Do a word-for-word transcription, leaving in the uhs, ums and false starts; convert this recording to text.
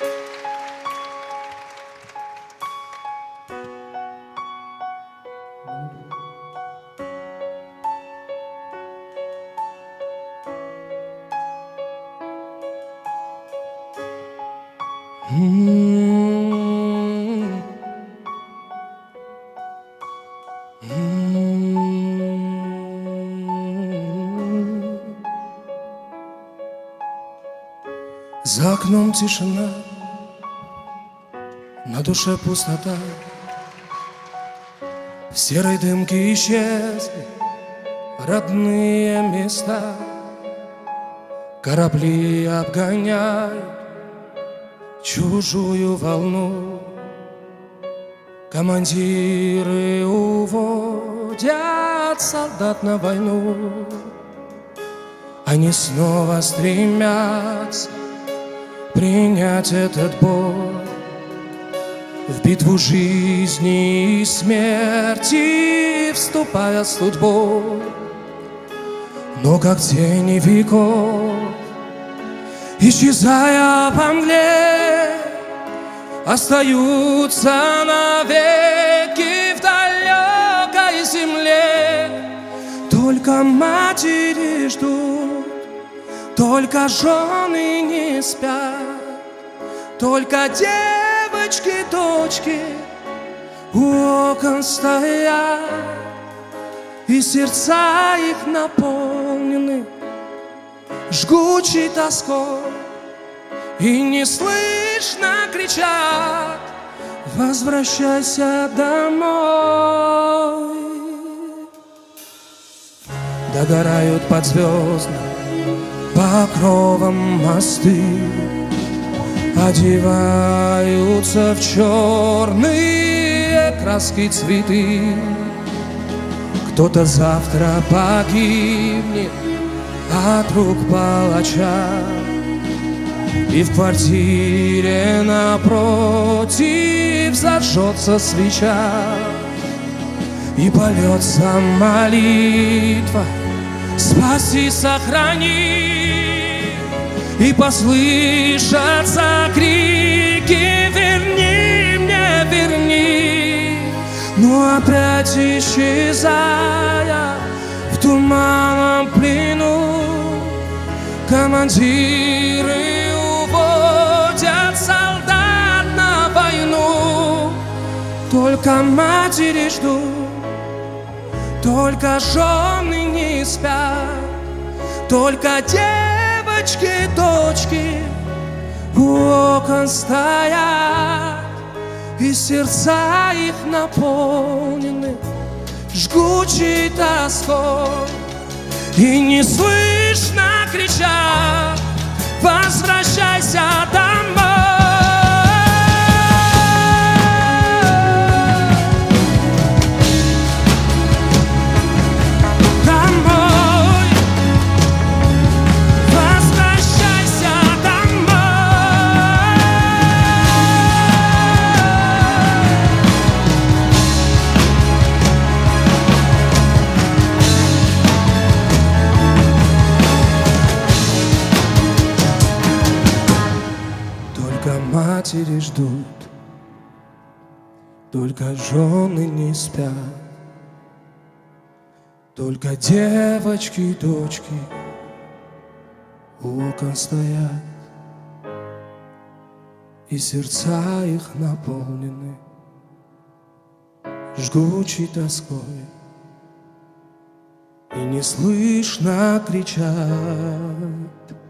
За окном тишина, на душе пустота. В серой дымке исчезли родные места. Корабли обгоняют чужую волну. Командиры уводят солдат на войну. Они снова стремятся принять этот бой в битву жизни и смерти, вступая с судьбой. Но как тени веков, исчезая во мгле, остаются навеки в далекой земле. Только матери ждут, только жены не спят, только девочки, дочки у окон стоят, и сердца их наполнены жгучей тоской, и не слышно кричат: возвращайся домой. Догорают под звездным покровом мосты, одеваются в черные краски цветы. Кто-то завтра погибнет от рук палача, и в квартире напротив зажжется свеча, и польется молитва: спаси, сохрани, и послышатся крики: верни мне, верни. Но опять исчезая в туманном плену, командиры уводят солдат на войну. Только матери ждут, только жены не спят, только девочки, дочки у окон стоят, и сердца их наполнены жгучей тоской, и не слышно кричат: возвращайся домой. Матери ждут, только жены не спят, только девочки и дочки у окон стоят, и сердца их наполнены жгучей тоской, и не слышно кричат: